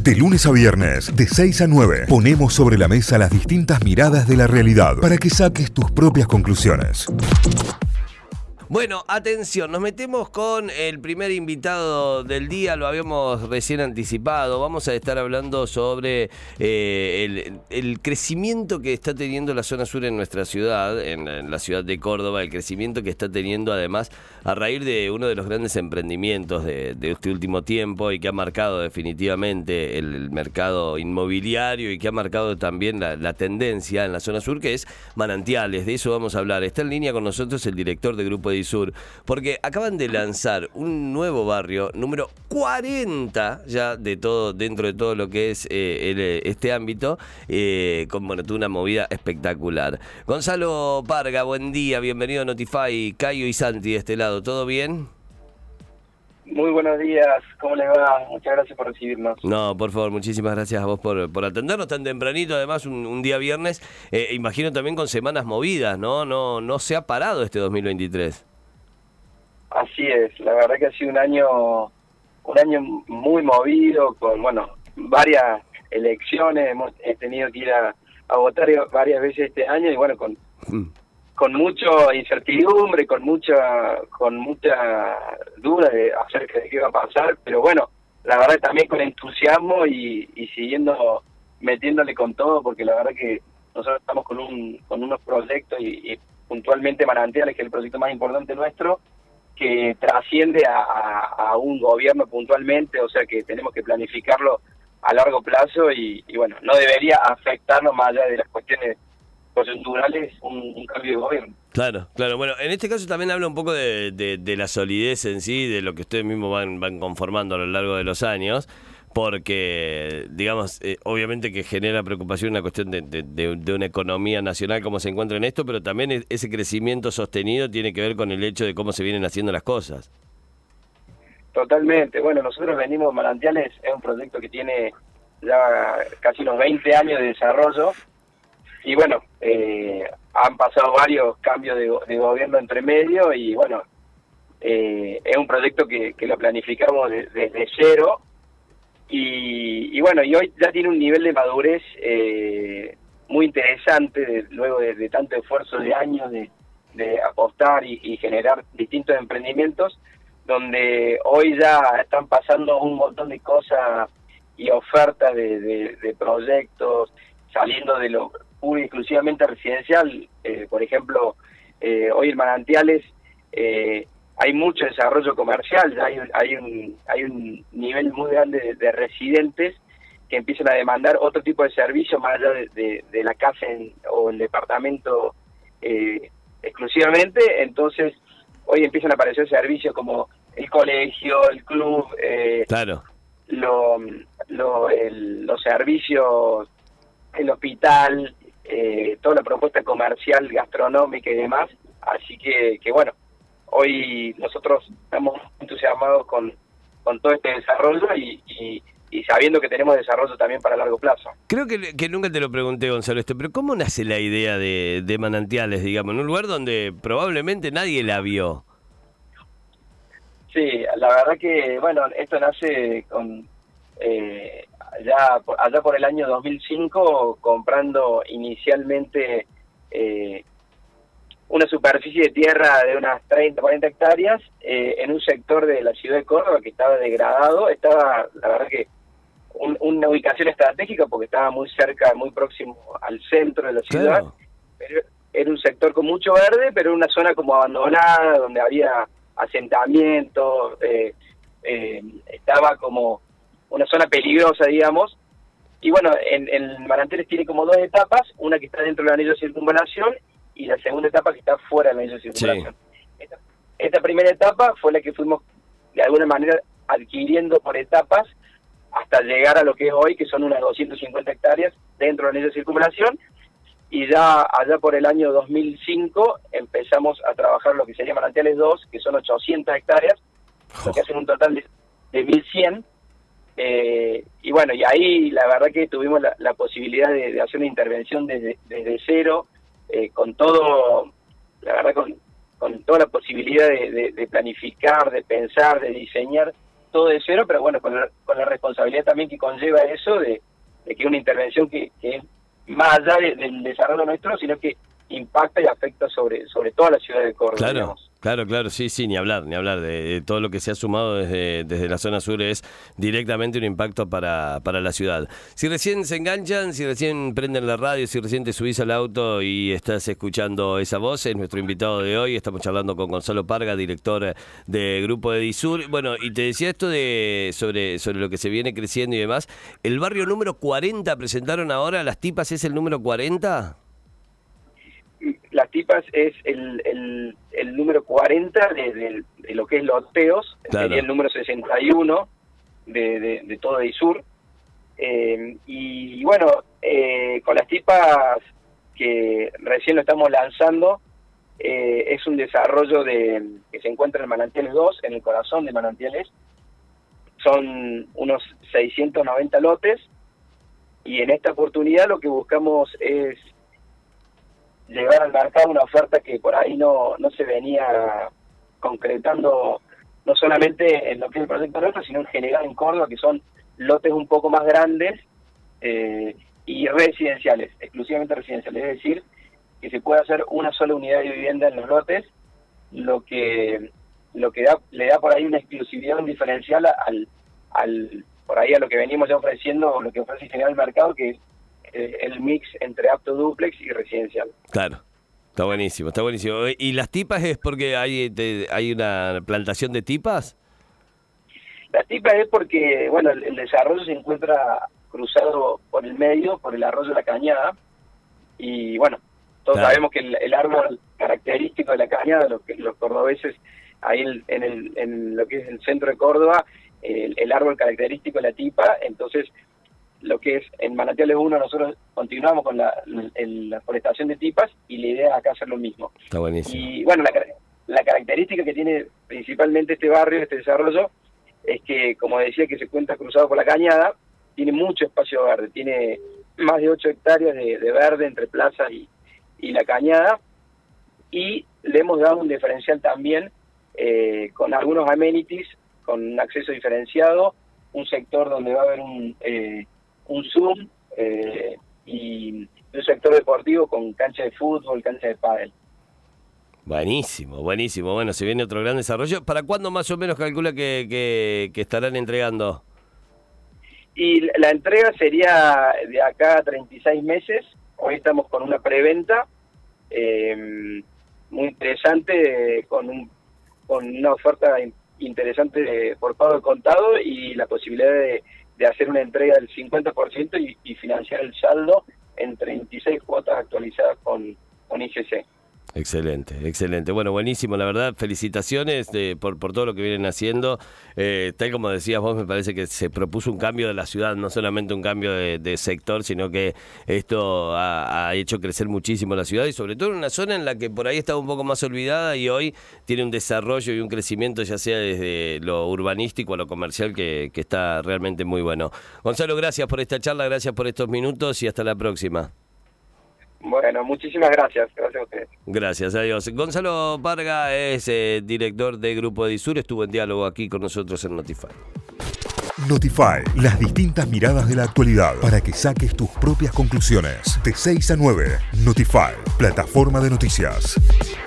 De lunes a viernes, de 6 a 9, ponemos sobre la mesa las distintas miradas de la realidad para que saques tus propias conclusiones. Bueno, atención, nos metemos con el primer invitado del día, lo habíamos recién anticipado. Vamos a estar hablando sobre el crecimiento que está teniendo la zona sur en nuestra ciudad, en la ciudad de Córdoba, el crecimiento que está teniendo además a raíz de uno de los grandes emprendimientos de este último tiempo y que ha marcado definitivamente el mercado inmobiliario y que ha marcado también la tendencia en la zona sur, que es Manantiales. De eso vamos a hablar. Está en línea con nosotros el director de Grupo Edisur, porque acaban de lanzar un nuevo barrio, número 40 ya de todo, dentro de todo lo que es este ámbito, con toda una movida espectacular. Gonzalo Parga, buen día, bienvenido a Notify. Cayo y Santi de este lado, ¿todo bien? Muy buenos días, ¿cómo les va? Muchas gracias por recibirnos. No, por favor, muchísimas gracias a vos por atendernos tan tempranito, además un día viernes, imagino también con semanas movidas, ¿no? No se ha parado este 2023. Así es, la verdad que ha sido un año muy movido, con varias elecciones, he tenido que ir a votar varias veces este año y con mucha incertidumbre, con mucha duda acerca de qué va a pasar, pero bueno, la verdad también con entusiasmo y siguiendo metiéndole con todo, porque la verdad que nosotros estamos con unos proyectos y puntualmente Manantiales, que es el proyecto más importante nuestro, que trasciende a un gobierno puntualmente, o sea que tenemos que planificarlo a largo plazo y bueno, no debería afectarnos más allá de las cuestiones coyunturales un cambio de gobierno. Claro. Bueno, en este caso también habla un poco de la solidez en sí, de lo que ustedes mismos van conformando a lo largo de los años, porque, digamos, obviamente que genera preocupación una cuestión de una economía nacional, cómo se encuentra en esto, pero también ese crecimiento sostenido tiene que ver con el hecho de cómo se vienen haciendo las cosas. Totalmente. Bueno, nosotros venimos, Manantiales es un proyecto que tiene ya casi unos 20 años de desarrollo, y bueno, han pasado varios cambios de gobierno entre medio y bueno, es un proyecto que lo planificamos desde cero y bueno, y hoy ya tiene un nivel de madurez muy interesante luego de tanto esfuerzo de años de apostar y generar distintos emprendimientos, donde hoy ya están pasando un montón de cosas y ofertas de proyectos saliendo de lo puro y exclusivamente residencial. Por ejemplo, hoy en Manantiales hay mucho desarrollo comercial, hay un nivel muy grande de residentes que empiezan a demandar otro tipo de servicios más allá de la casa o el departamento exclusivamente. Entonces hoy empiezan a aparecer servicios como el colegio, el club, claro, los servicios, el hospital, toda la propuesta comercial, gastronómica y demás. Así que bueno, hoy nosotros estamos entusiasmados con todo este desarrollo y sabiendo que tenemos desarrollo también para largo plazo. Creo que nunca te lo pregunté, Gonzalo, pero ¿cómo nace la idea de Manantiales, digamos, en un lugar donde probablemente nadie la vio? Sí, la verdad que, bueno, esto nace con allá por el año 2005, comprando inicialmente una superficie de tierra de unas 30, 40 hectáreas en un sector de la ciudad de Córdoba que estaba degradado. Estaba, la verdad que, una ubicación estratégica porque estaba muy cerca, muy próximo al centro de la ciudad. Claro. Pero era un sector con mucho verde, pero una zona como abandonada, donde había asentamientos, estaba como una zona peligrosa, digamos. Y bueno, en Manantiales tiene como dos etapas, una que está dentro del anillo de circunvalación y la segunda etapa que está fuera del anillo de circunvalación. Sí. Esta primera etapa fue la que fuimos de alguna manera adquiriendo por etapas hasta llegar a lo que es hoy, que son unas 250 hectáreas dentro del anillo de circunvalación, y ya allá por el año 2005 empezamos a trabajar lo que sería Manantiales 2, que son 800 hectáreas, lo que hacen un total de 1100. Y bueno, y ahí la verdad que tuvimos la posibilidad de hacer una intervención desde cero, con todo, la verdad con toda la posibilidad de planificar, de pensar, de diseñar todo de cero, pero bueno, con la responsabilidad también que conlleva eso de que es una intervención que es más allá del desarrollo nuestro, sino que impacta y afecta sobre toda la ciudad de Córdoba. Claro, digamos. claro, sí, ni hablar de todo lo que se ha sumado desde la zona sur es directamente un impacto para la ciudad. Si recién se enganchan, si recién prenden la radio, si recién te subís al auto y estás escuchando esa voz, es nuestro invitado de hoy. Estamos charlando con Gonzalo Parga, director de Grupo Edisur. Bueno, y te decía esto sobre lo que se viene creciendo y demás. El barrio número 40 presentaron ahora, Las Tipas es el número 40. Las Tipas es el número 40 de lo que es loteos, claro. Sería el número 61 de todo Edisur. Y bueno, con Las Tipas, que recién lo estamos lanzando, es un desarrollo que se encuentra en Manantiales 2, en el corazón de Manantiales. Son unos 690 lotes, y en esta oportunidad lo que buscamos es llevar al mercado una oferta que por ahí no se venía concretando, no solamente en lo que es el proyecto nuestro, sino en general en Córdoba, que son lotes un poco más grandes y residenciales, exclusivamente residenciales, es decir, que se puede hacer una sola unidad de vivienda en los lotes, lo que le da por ahí una exclusividad, un diferencial por ahí a lo que venimos ya ofreciendo, lo que ofrece en general el mercado, que es el mix entre apto dúplex y residencial. Claro, está buenísimo. ¿Y Las Tipas es porque hay una plantación de tipas? Las Tipas es porque, bueno, el desarrollo se encuentra cruzado por el medio, por el arroyo de la Cañada, y bueno, todos sabemos que el árbol característico de la Cañada, los cordobeses, ahí en lo que es el centro de Córdoba, el árbol característico de la tipa. Entonces, lo que es en Manantiales 1, nosotros continuamos con la forestación de tipas, y la idea es acá hacer lo mismo. Está buenísimo. Y bueno, la característica que tiene principalmente este barrio, este desarrollo, es que, como decía, que se encuentra cruzado por la Cañada, tiene mucho espacio verde, tiene más de 8 hectáreas de verde entre plazas y la Cañada, y le hemos dado un diferencial también con algunos amenities, con un acceso diferenciado, un sector donde va a haber un Zoom y un sector deportivo con cancha de fútbol, cancha de pádel. Buenísimo. Bueno, se viene otro gran desarrollo. ¿Para cuándo más o menos calcula que estarán entregando? Y la entrega sería de acá a 36 meses. Hoy estamos con una preventa muy interesante, con una oferta interesante por pago de contado, y la posibilidad de hacer una entrega del 50% y financiar el saldo en 36 cuotas actualizadas con ICC. Excelente. Bueno, buenísimo, la verdad, felicitaciones por todo lo que vienen haciendo. Tal como decías vos, me parece que se propuso un cambio de la ciudad, no solamente un cambio de sector, sino que esto ha hecho crecer muchísimo la ciudad, y sobre todo en una zona en la que por ahí estaba un poco más olvidada, y hoy tiene un desarrollo y un crecimiento, ya sea desde lo urbanístico a lo comercial, que está realmente muy bueno. Gonzalo, gracias por esta charla, gracias por estos minutos, y hasta la próxima. Bueno, muchísimas gracias. Gracias a ustedes. Gracias, adiós. Gonzalo Parga es director de Grupo Edisur, estuvo en diálogo aquí con nosotros en Notify. Notify, las distintas miradas de la actualidad para que saques tus propias conclusiones. De 6 a 9, Notify, plataforma de noticias.